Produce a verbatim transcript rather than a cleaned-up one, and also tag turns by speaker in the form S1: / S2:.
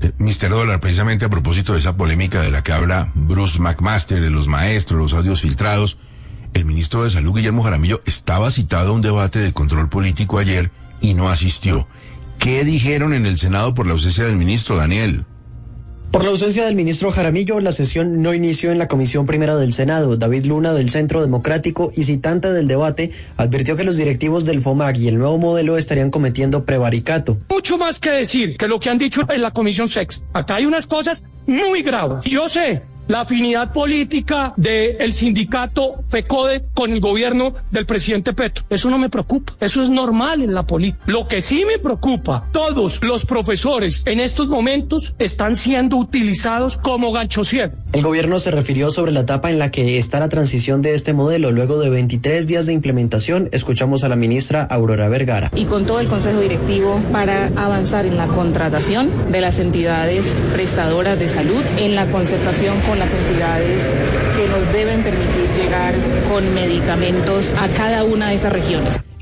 S1: Eh, mister Dólar, precisamente a propósito de esa polémica de la que habla Bruce McMaster, de los maestros, los audios filtrados, el ministro de Salud, Guillermo Jaramillo, estaba citado a un debate de control político ayer y no asistió. ¿Qué dijeron en el Senado por la ausencia del ministro, Daniel?
S2: Por la ausencia del ministro Jaramillo, la sesión no inició en la Comisión Primera del Senado. David Luna, del Centro Democrático y citante del debate, advirtió que los directivos del FOMAC y el nuevo modelo estarían cometiendo prevaricato.
S3: Mucho más que decir que lo que han dicho en la Comisión Sexta. Acá hay unas cosas muy graves. Yo sé la afinidad política del sindicato FECODE con el gobierno del presidente Petro. Eso no me preocupa, eso es normal en la política. Lo que sí me preocupa, todos los profesores en estos momentos están siendo utilizados como gancho ciego.
S2: El gobierno se refirió sobre la etapa en la que está la transición de este modelo. Luego de veintitrés días de implementación, escuchamos a la ministra Aurora Vergara.
S4: Y con todo el Consejo Directivo para avanzar en la contratación de las entidades prestadoras de salud, en la concertación con las entidades que nos deben permitir llegar con medicamentos a cada una de esas regiones.